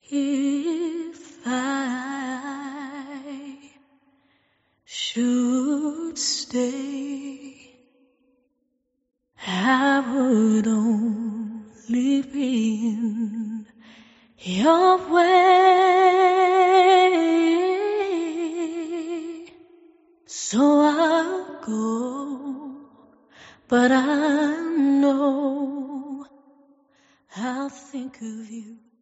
If I should stay, I would only be in your way. So I'll go, but I know I'll think of you